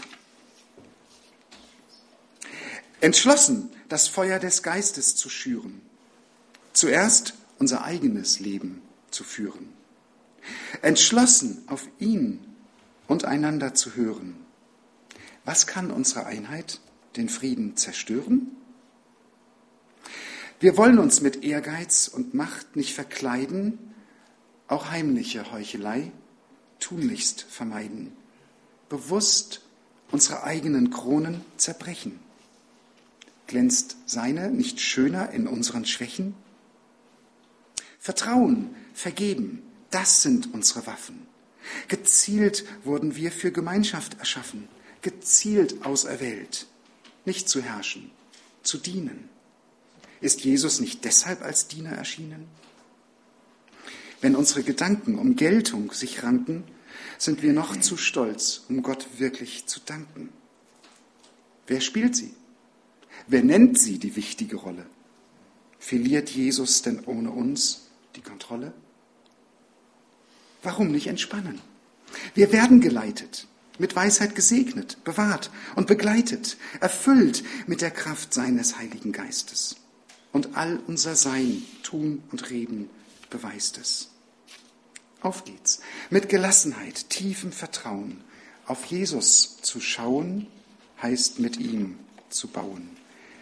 Entschlossen, das Feuer des Geistes zu schüren. Zuerst unser eigenes Leben zu führen. Entschlossen, auf ihn und einander zu hören. Was kann unsere Einheit, den Frieden zerstören? Wir wollen uns mit Ehrgeiz und Macht nicht verkleiden, auch heimliche Heuchelei tunlichst vermeiden, bewusst unsere eigenen Kronen zerbrechen. Glänzt seine nicht schöner in unseren Schwächen? Vertrauen, vergeben, das sind unsere Waffen. Gezielt wurden wir für Gemeinschaft erschaffen, gezielt auserwählt, nicht zu herrschen, zu dienen. Ist Jesus nicht deshalb als Diener erschienen? Wenn unsere Gedanken um Geltung sich ranken, sind wir noch zu stolz, um Gott wirklich zu danken. Wer spielt sie? Wer nennt sie die wichtige Rolle? Verliert Jesus denn ohne uns die Kontrolle? Warum nicht entspannen? Wir werden geleitet, mit Weisheit gesegnet, bewahrt und begleitet, erfüllt mit der Kraft seines Heiligen Geistes. Und all unser Sein, Tun und Reden beweist es. Auf geht's, mit Gelassenheit, tiefem Vertrauen. Auf Jesus zu schauen, heißt mit ihm zu bauen.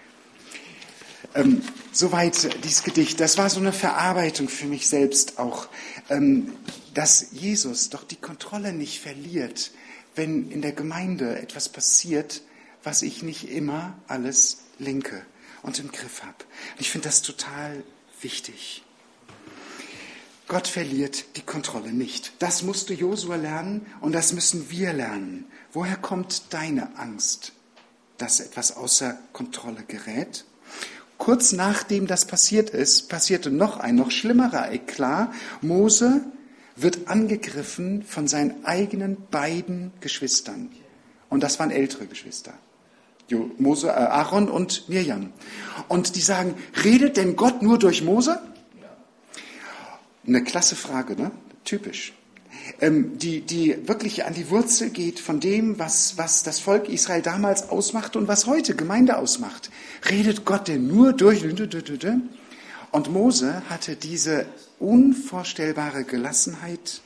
Soweit dieses Gedicht. Das war so eine Verarbeitung für mich selbst auch, dass Jesus doch die Kontrolle nicht verliert, wenn in der Gemeinde etwas passiert, was ich nicht immer alles lenke und im Griff habe. Ich finde das total wichtig. Gott verliert die Kontrolle nicht. Das musste Josua lernen und das müssen wir lernen. Woher kommt deine Angst, dass etwas außer Kontrolle gerät? Kurz nachdem das passiert ist, passierte noch ein noch schlimmerer Eklat. Mose wird angegriffen von seinen eigenen beiden Geschwistern. Und das waren ältere Geschwister. Aaron und Mirjam. Und die sagen, redet denn Gott nur durch Mose? Eine klasse Frage, ne? Typisch. Die wirklich an die Wurzel geht von dem, was das Volk Israel damals ausmachte und was heute Gemeinde ausmacht. Redet Gott denn nur durch? Und Mose hatte diese unvorstellbare Gelassenheit,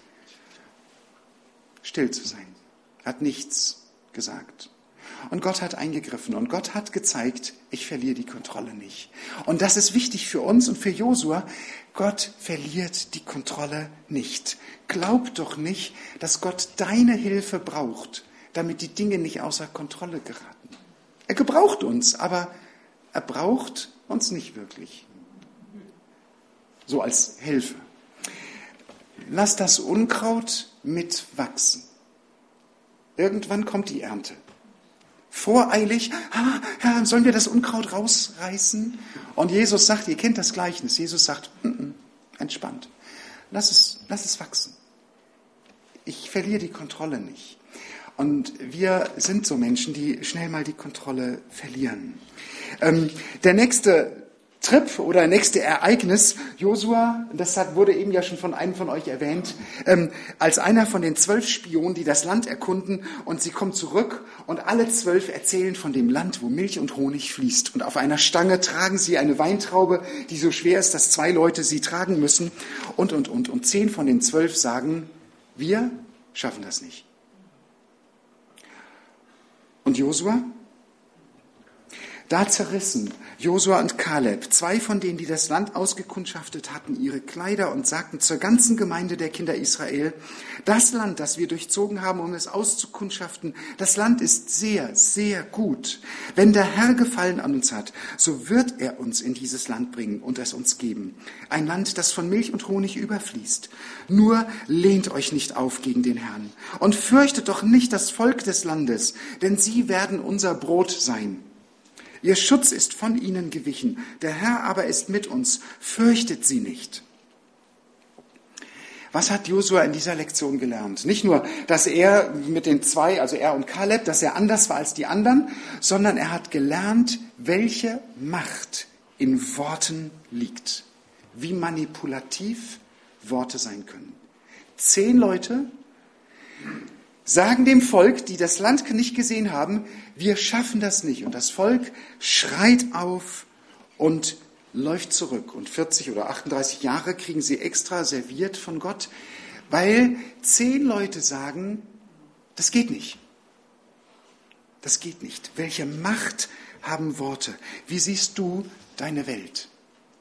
still zu sein. Hat nichts gesagt. Und Gott hat eingegriffen und Gott hat gezeigt, ich verliere die Kontrolle nicht. Und das ist wichtig für uns und für Josua. Gott verliert die Kontrolle nicht. Glaub doch nicht, dass Gott deine Hilfe braucht, damit die Dinge nicht außer Kontrolle geraten. Er gebraucht uns, aber er braucht uns nicht wirklich. So als Hilfe. Lass das Unkraut mitwachsen. Irgendwann kommt die Ernte. Voreilig, Herr, sollen wir das Unkraut rausreißen? Und Jesus sagt, ihr kennt das Gleichnis, Jesus sagt, entspannt, lass es wachsen. Ich verliere die Kontrolle nicht. Und wir sind so Menschen, die schnell mal die Kontrolle verlieren. Der nächste Trip oder nächste Ereignis, Josua, das wurde eben ja schon von einem von euch erwähnt, als einer von den 12 Spionen, die das Land erkunden und sie kommen zurück und alle 12 erzählen von dem Land, wo Milch und Honig fließt. Und auf einer Stange tragen sie eine Weintraube, die so schwer ist, dass 2 Leute sie tragen müssen und. Und 10 von den 12 sagen, wir schaffen das nicht. Und Josua? Da zerrissen Josua und Kaleb, 2 von denen, die das Land ausgekundschaftet hatten, ihre Kleider und sagten zur ganzen Gemeinde der Kinder Israel, das Land, das wir durchzogen haben, um es auszukundschaften, das Land ist sehr, sehr gut. Wenn der Herr Gefallen an uns hat, so wird er uns in dieses Land bringen und es uns geben. Ein Land, das von Milch und Honig überfließt. Nur lehnt euch nicht auf gegen den Herrn und fürchtet doch nicht das Volk des Landes, denn sie werden unser Brot sein. Ihr Schutz ist von ihnen gewichen, der Herr aber ist mit uns, fürchtet sie nicht. Was hat Josua in dieser Lektion gelernt? Nicht nur, dass er mit den 2, also er und Kaleb, dass er anders war als die anderen, sondern er hat gelernt, welche Macht in Worten liegt. Wie manipulativ Worte sein können. 10 Leute sagen dem Volk, die das Land nicht gesehen haben, wir schaffen das nicht. Und das Volk schreit auf und läuft zurück. Und 40 oder 38 Jahre kriegen sie extra serviert von Gott, weil 10 Leute sagen, das geht nicht. Das geht nicht. Welche Macht haben Worte? Wie siehst du deine Welt?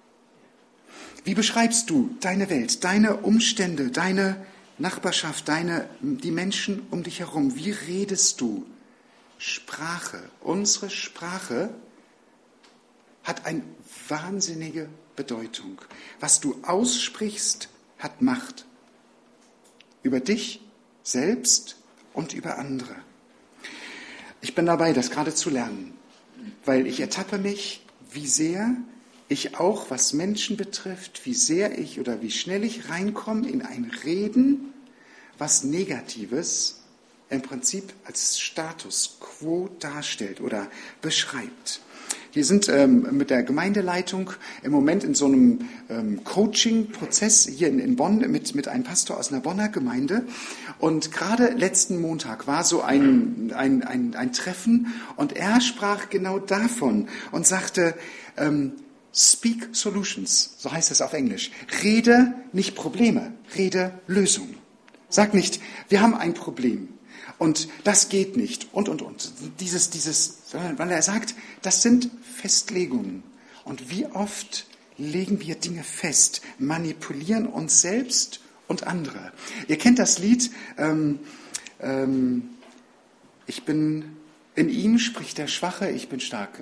Wie beschreibst du deine Welt, deine Umstände, deine Nachbarschaft, die Menschen um dich herum? Wie redest du? Sprache, unsere Sprache hat eine wahnsinnige Bedeutung. Was du aussprichst, hat Macht. Über dich selbst und über andere. Ich bin dabei, das gerade zu lernen, weil ich ertappe mich, wie sehr ich auch, was Menschen betrifft, wie sehr ich oder wie schnell ich reinkomme in ein Reden, was Negatives im Prinzip als Status quo darstellt oder beschreibt. Wir sind mit der Gemeindeleitung im Moment in so einem Coaching-Prozess hier in Bonn mit einem Pastor aus einer Bonner Gemeinde. Und gerade letzten Montag war so ein Treffen und er sprach genau davon und sagte, Speak Solutions, so heißt es auf Englisch. Rede nicht Probleme, rede Lösungen. Sag nicht, wir haben ein Problem. Und das geht nicht und. Sondern weil er sagt, das sind Festlegungen. Und wie oft legen wir Dinge fest, manipulieren uns selbst und andere. Ihr kennt das Lied, ich bin, in ihm spricht der Schwache, ich bin stark.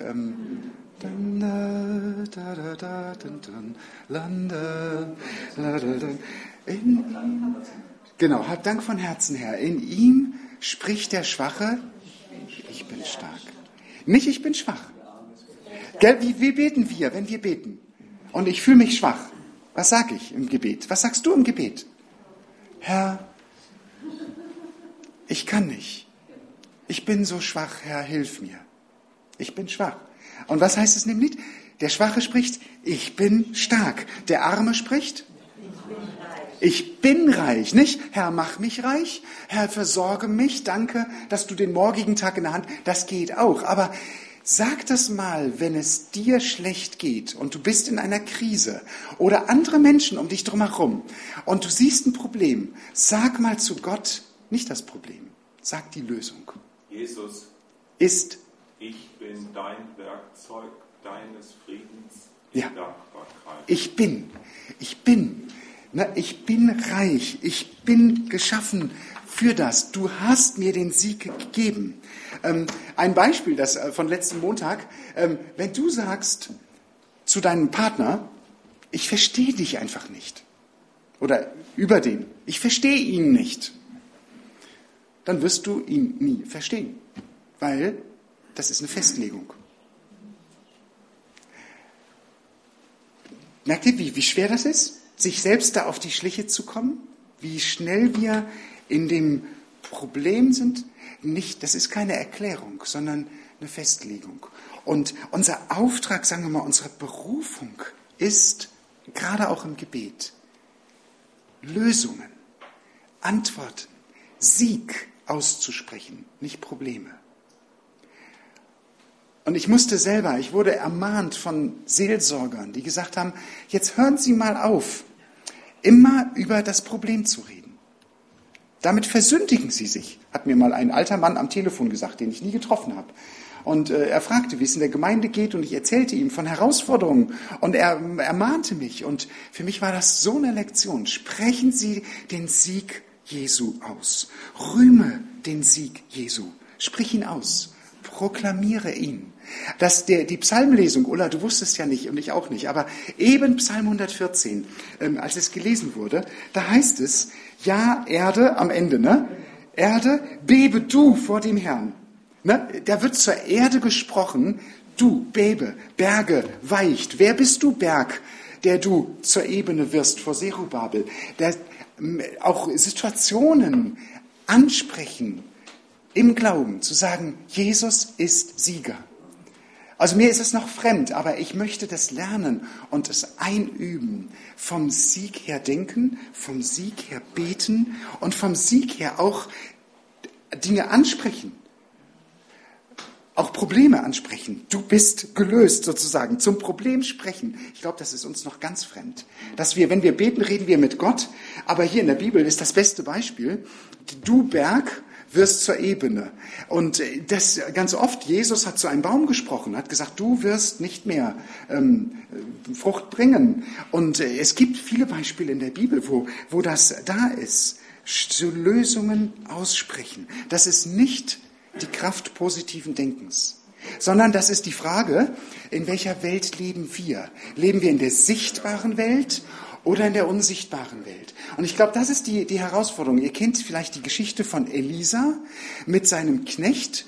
Genau, hab Dank von Herzen, Herr. In ihm spricht der Schwache, ich bin stark. Nicht, ich bin schwach. Gell, wie beten wir, wenn wir beten? Und ich fühle mich schwach. Was sage ich im Gebet? Was sagst du im Gebet? Herr, ich kann nicht. Ich bin so schwach, Herr, hilf mir. Ich bin schwach. Und was heißt es in dem Lied? Der Schwache spricht, ich bin stark. Der Arme spricht, ich bin reich, nicht? Herr, mach mich reich. Herr, versorge mich. Danke, dass du den morgigen Tag in der Hand, das geht auch. Aber sag das mal, wenn es dir schlecht geht und du bist in einer Krise oder andere Menschen um dich drumherum und du siehst ein Problem. Sag mal zu Gott, nicht das Problem, sag die Lösung. Jesus ist, ich bin dein Werkzeug deines Friedens ja, in Dankbarkeit. Ich bin reich, ich bin geschaffen für das. Du hast mir den Sieg gegeben. Ein Beispiel das von letzten Montag, wenn du sagst zu deinem Partner, ich verstehe dich einfach nicht, oder über den, ich verstehe ihn nicht, dann wirst du ihn nie verstehen, weil das ist eine Festlegung. Merkt ihr, wie schwer das ist, sich selbst da auf die Schliche zu kommen? Wie schnell wir in dem Problem sind? Nicht, das ist keine Erklärung, sondern eine Festlegung. Und unser Auftrag, sagen wir mal, unsere Berufung ist, gerade auch im Gebet, Lösungen, Antworten, Sieg auszusprechen, nicht Probleme. Und ich wurde ermahnt von Seelsorgern, die gesagt haben, jetzt hören Sie mal auf, immer über das Problem zu reden. Damit versündigen Sie sich, hat mir mal ein alter Mann am Telefon gesagt, den ich nie getroffen habe. Und er fragte, wie es in der Gemeinde geht, und ich erzählte ihm von Herausforderungen. Und er ermahnte mich. Und für mich war das so eine Lektion. Sprechen Sie den Sieg Jesu aus. Rühme den Sieg Jesu. Sprich ihn aus. Proklamiere ihn. Die Psalmlesung, Ulla, du wusstest ja nicht und ich auch nicht, aber eben Psalm 114, als es gelesen wurde, da heißt es, ja, Erde, am Ende, Erde, bebe du vor dem Herrn. Da wird zur Erde gesprochen, du, bebe, Berge, weicht. Wer bist du, Berg, der du zur Ebene wirst vor Zerubabel? Auch Situationen ansprechen, im Glauben, zu sagen, Jesus ist Sieger. Also mir ist es noch fremd, aber ich möchte das lernen und es einüben. Vom Sieg her denken, vom Sieg her beten und vom Sieg her auch Dinge ansprechen. Auch Probleme ansprechen. Du bist gelöst sozusagen. Zum Problem sprechen. Ich glaube, das ist uns noch ganz fremd. Dass wir, wenn wir beten, reden wir mit Gott. Aber hier in der Bibel ist das beste Beispiel. Du Berg wirst zur Ebene. Und das ganz oft, Jesus hat zu einem Baum gesprochen, hat gesagt, du wirst nicht mehr Frucht bringen. Und es gibt viele Beispiele in der Bibel, wo das da ist. Zu Lösungen aussprechen. Das ist nicht die Kraft positiven Denkens, sondern das ist die Frage, in welcher Welt leben wir? Leben wir in der sichtbaren Welt oder in der unsichtbaren Welt? Und ich glaube, das ist die Herausforderung. Ihr kennt vielleicht die Geschichte von Elisa mit seinem Knecht,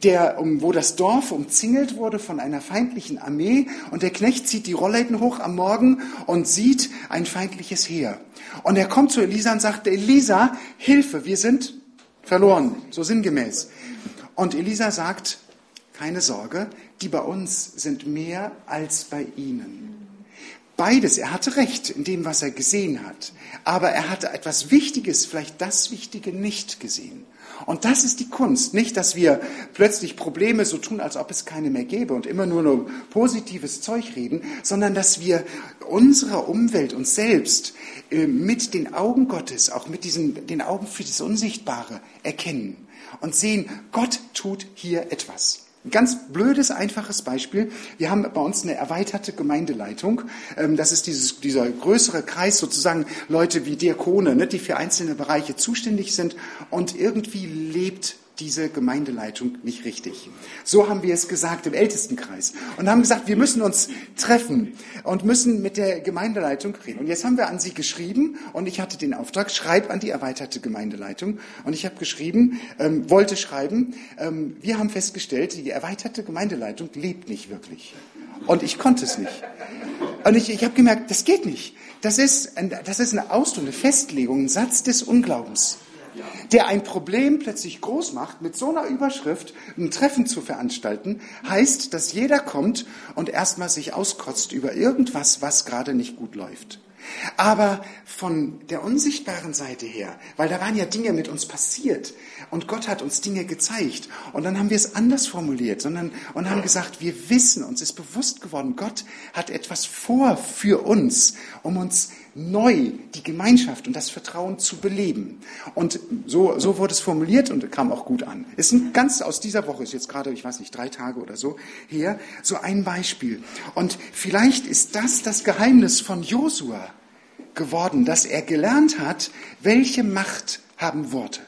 wo das Dorf umzingelt wurde von einer feindlichen Armee, und der Knecht zieht die Rollläden hoch am Morgen und sieht ein feindliches Heer. Und er kommt zu Elisa und sagt, Elisa, Hilfe, wir sind verloren, so sinngemäß. Und Elisa sagt, keine Sorge, die bei uns sind mehr als bei ihnen. Beides, er hatte recht in dem, was er gesehen hat, aber er hatte etwas Wichtiges, vielleicht das Wichtige nicht gesehen. Und das ist die Kunst, nicht, dass wir plötzlich Probleme so tun, als ob es keine mehr gäbe und immer nur positives Zeug reden, sondern dass wir unsere Umwelt, uns selbst mit den Augen Gottes, auch mit den Augen für das Unsichtbare erkennen und sehen, Gott tut hier etwas. Ein ganz blödes, einfaches Beispiel. Wir haben bei uns eine erweiterte Gemeindeleitung. Das ist dieser größere Kreis, sozusagen Leute wie Diakone, die für einzelne Bereiche zuständig sind. Und irgendwie lebt diese Gemeindeleitung nicht richtig. So haben wir es gesagt im Ältestenkreis. Und haben gesagt, wir müssen uns treffen und müssen mit der Gemeindeleitung reden. Und jetzt haben wir an sie geschrieben und ich hatte den Auftrag, schreib an die erweiterte Gemeindeleitung. Und ich habe geschrieben, wollte schreiben, wir haben festgestellt, die erweiterte Gemeindeleitung lebt nicht wirklich. Und ich konnte es nicht. Und ich habe gemerkt, das geht nicht. Das ist eine Ausdruck, eine Festlegung, ein Satz des Unglaubens, der ein Problem plötzlich groß macht, mit so einer Überschrift ein Treffen zu veranstalten, heißt, dass jeder kommt und erstmal sich auskotzt über irgendwas, was gerade nicht gut läuft. Aber von der unsichtbaren Seite her, weil da waren ja Dinge mit uns passiert und Gott hat uns Dinge gezeigt und dann haben wir es anders formuliert und haben gesagt, wir wissen, uns ist bewusst geworden, Gott hat etwas vor für uns, um uns neu die Gemeinschaft und das Vertrauen zu beleben. Und so wurde es formuliert und kam auch gut an. Es ist ganz aus dieser Woche, ist jetzt gerade, 3 Tage oder so her, so ein Beispiel. Und vielleicht ist das Geheimnis von Josua geworden, dass er gelernt hat, welche Macht haben Worte.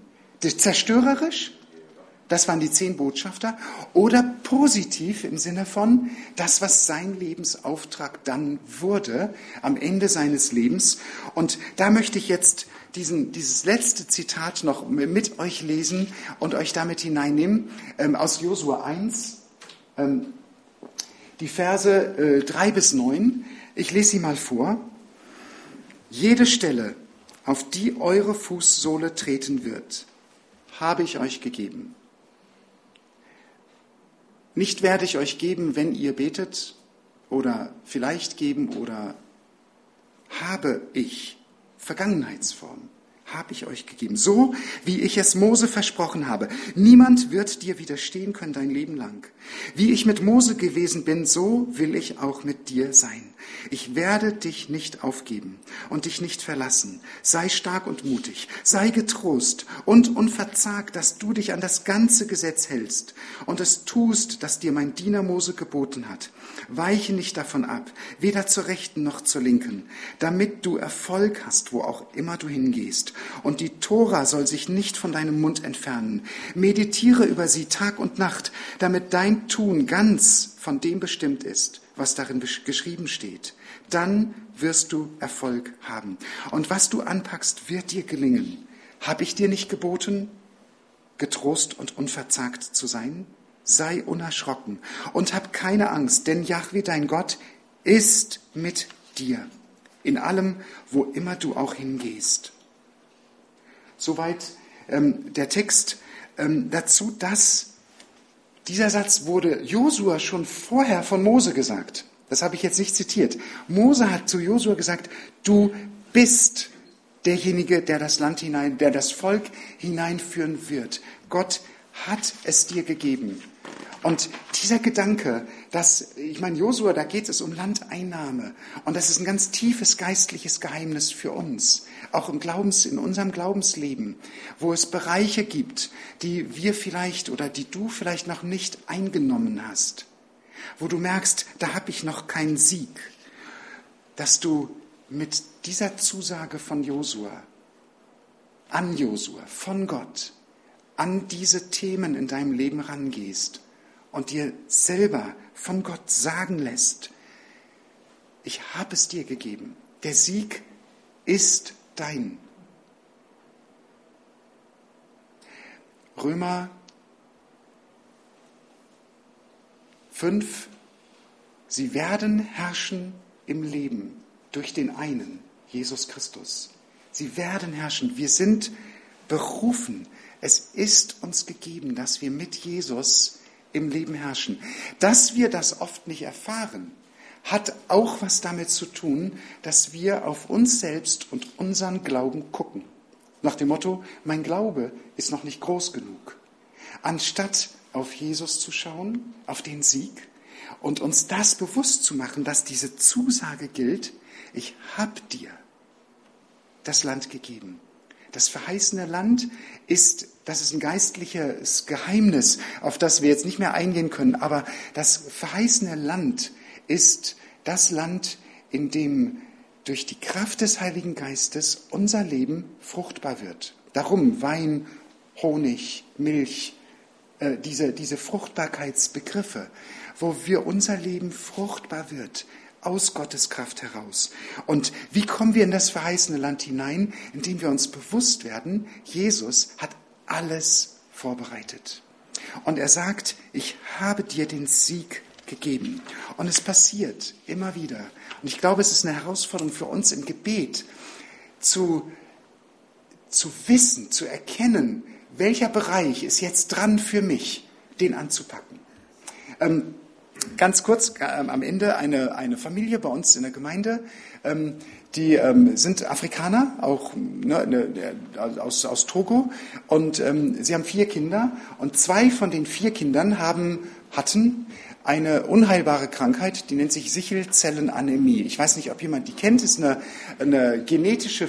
Zerstörerisch, das waren die 10 Botschafter, oder positiv im Sinne von das, was sein Lebensauftrag dann wurde, am Ende seines Lebens. Und da möchte ich jetzt dieses letzte Zitat noch mit euch lesen und euch damit hineinnehmen, aus Josua 1, die Verse 3 bis 9. Ich lese sie mal vor. Jede Stelle, auf die eure Fußsohle treten wird, habe ich euch gegeben. Nicht werde ich euch geben, wenn ihr betet, oder vielleicht geben, oder habe ich, Vergangenheitsform, habe ich euch gegeben, so wie ich es Mose versprochen habe. Niemand wird dir widerstehen können dein Leben lang. Wie ich mit Mose gewesen bin, so will ich auch mit dir sein. Ich werde dich nicht aufgeben und dich nicht verlassen. Sei stark und mutig, sei getrost und unverzagt, dass du dich an das ganze Gesetz hältst und es tust, das dir mein Diener Mose geboten hat. Weiche nicht davon ab, weder zur Rechten noch zur Linken, damit du Erfolg hast, wo auch immer du hingehst. Und die Tora soll sich nicht von deinem Mund entfernen. Meditiere über sie Tag und Nacht, damit dein Tun ganz von dem bestimmt ist, was darin geschrieben steht. Dann wirst du Erfolg haben. Und was du anpackst, wird dir gelingen. Habe ich dir nicht geboten, getrost und unverzagt zu sein? Sei unerschrocken und hab keine Angst, denn Jahwe, dein Gott, ist mit dir, in allem, wo immer du auch hingehst. Soweit der Text dazu, dass dieser Satz wurde Josua schon vorher von Mose gesagt. Das habe ich jetzt nicht zitiert. Mose hat zu Josua gesagt, du bist derjenige, der das Volk hineinführen wird. Gott hat es dir gegeben. Und dieser Gedanke, Josua, da geht es um Landeinnahme. Und das ist ein ganz tiefes geistliches Geheimnis für uns. Auch in unserem Glaubensleben, wo es Bereiche gibt, die wir vielleicht oder die du vielleicht noch nicht eingenommen hast. Wo du merkst, da habe ich noch keinen Sieg. Dass du mit dieser Zusage von Josua, von Gott, an diese Themen in deinem Leben rangehst und dir selber von Gott sagen lässt, ich habe es dir gegeben. Der Sieg ist dein. Römer 5, sie werden herrschen im Leben durch den einen, Jesus Christus. Sie werden herrschen. Wir sind berufen. Es ist uns gegeben, dass wir mit Jesus im Leben herrschen. Dass wir das oft nicht erfahren, hat auch was damit zu tun, dass wir auf uns selbst und unseren Glauben gucken. Nach dem Motto, mein Glaube ist noch nicht groß genug. Anstatt auf Jesus zu schauen, auf den Sieg und uns das bewusst zu machen, dass diese Zusage gilt, ich habe dir das Land gegeben. Das verheißene Land das ist ein geistliches Geheimnis, auf das wir jetzt nicht mehr eingehen können, aber das verheißene Land ist das Land, in dem durch die Kraft des Heiligen Geistes unser Leben fruchtbar wird. Darum Wein, Honig, Milch, diese Fruchtbarkeitsbegriffe, wo unser Leben fruchtbar wird, aus Gottes Kraft heraus. Und wie kommen wir in das verheißene Land hinein? Indem wir uns bewusst werden, Jesus hat alles vorbereitet. Und er sagt, ich habe dir den Sieg gegeben. Und es passiert immer wieder. Und ich glaube, es ist eine Herausforderung für uns im Gebet, zu wissen, zu erkennen, welcher Bereich ist jetzt dran für mich, den anzupacken. Ganz kurz am Ende eine Familie bei uns in der Gemeinde, die sind Afrikaner, auch aus Togo, und sie haben 4 Kinder und 2 von den 4 Kindern hatten eine unheilbare Krankheit, die nennt sich Sichelzellenanämie. Ich weiß nicht, ob jemand die kennt, ist eine genetische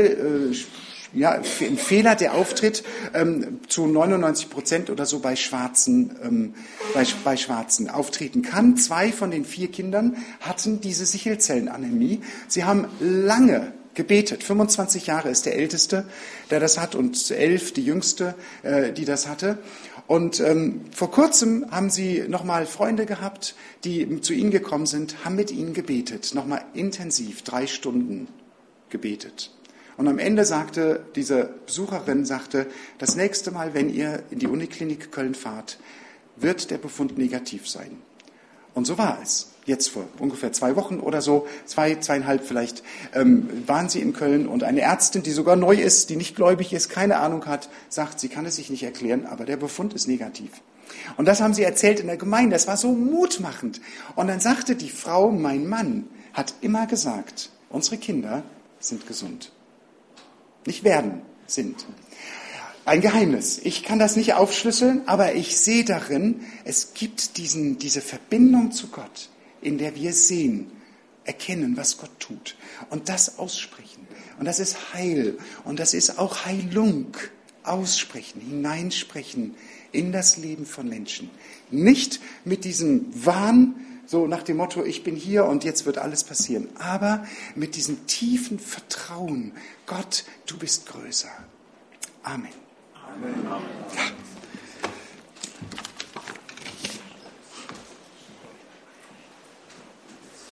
ein Fehler, der auftritt zu 99% oder so bei Schwarzen auftreten kann. 2 von den 4 Kindern hatten diese Sichelzellenanämie. Sie haben lange gebetet. 25 Jahre ist der Älteste, der das hat, und 11 die Jüngste, die das hatte. Und vor kurzem haben sie nochmal Freunde gehabt, die zu ihnen gekommen sind, haben mit ihnen gebetet, nochmal intensiv 3 Stunden gebetet. Und am Ende sagte diese Besucherin, das nächste Mal, wenn ihr in die Uniklinik Köln fahrt, wird der Befund negativ sein. Und so war es. Jetzt vor ungefähr 2 Wochen oder so, 2,5 vielleicht, waren sie in Köln und eine Ärztin, die sogar neu ist, die nicht gläubig ist, keine Ahnung hat, sagt, sie kann es sich nicht erklären, aber der Befund ist negativ. Und das haben sie erzählt in der Gemeinde, das war so mutmachend. Und dann sagte die Frau, mein Mann hat immer gesagt, unsere Kinder sind gesund. Nicht werden, sind. Ein Geheimnis. Ich kann das nicht aufschlüsseln, aber ich sehe darin, es gibt diese Verbindung zu Gott, in der wir sehen, erkennen, was Gott tut und das aussprechen. Und das ist Heil und das ist auch Heilung. Aussprechen, hineinsprechen in das Leben von Menschen. Nicht mit diesem Wahn, so nach dem Motto, ich bin hier und jetzt wird alles passieren. Aber mit diesem tiefen Vertrauen, Gott, du bist größer. Amen. Amen. Ja.